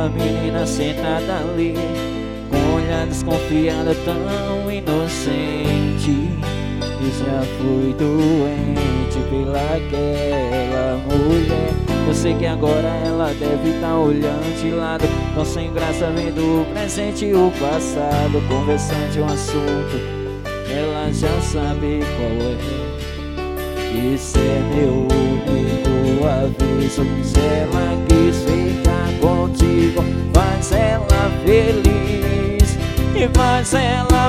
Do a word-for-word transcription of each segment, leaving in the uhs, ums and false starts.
aquela menina sentada ali, com um olhar desconfiado tão inocente. E já fui doente pelaquela mulher. Eu sei que agora ela deve estar olhando de lado, tão sem graça vendo o presente e o passado, conversando de um assunto, ela já sabe qual é. Isso é meu único aviso. Se ela quis ficar contigo, faz ela feliz e faz ela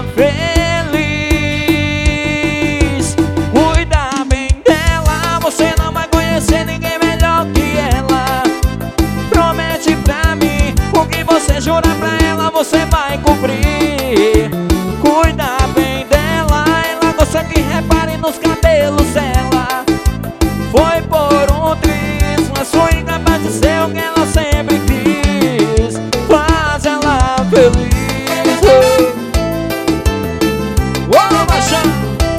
feliz. Cuida bem dela, você não vai conhecer ninguém melhor que ela. Promete pra mim, o que você jurar pra ela, você vai cumprir. Cuida bem dela, ela gosta que repare nos cabelos dela. Foi por um triz, mas foi incapaz de ser o que ela sempre quis. Faz ela feliz. Ô, oh, machão!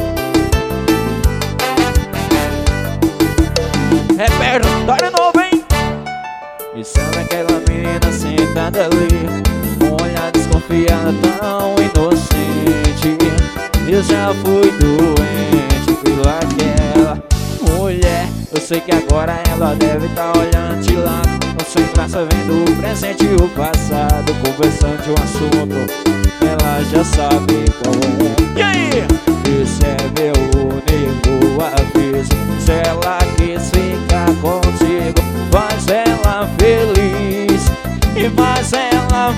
Repertório novo, hein? E sabe aquela menina sentada ali, com um olhar desconfiado tão inocente. Eu já fui doente pelaquela mulher. Eu sei que agora ela deve estar olhando de lado, não sem graça vendo o presente e o passado, conversando de um assunto, ela já sabe qual é. E aí? Esse é meu único aviso. Se ela quis ficar contigo, faz ela feliz e faz ela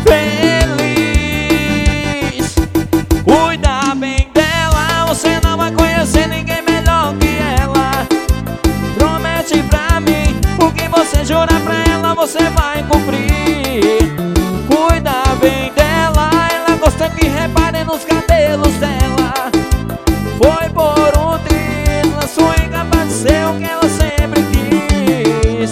feliz. Cuida bem dela, você não vai conhecer ninguém melhor que ela. Promete pra mim, o que você jurar pra ela, você vai cumprir. Cuida bem dela, ela gosta que repare nos cabelos dela. Foi por um triz, mas foi incapaz de ser o que ela sempre quis.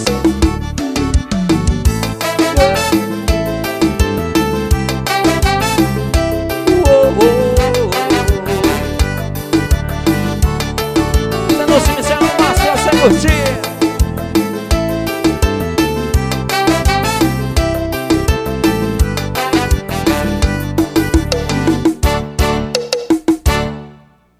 Oh, oh, oh. Você não se iniciar no máximo, você curtir.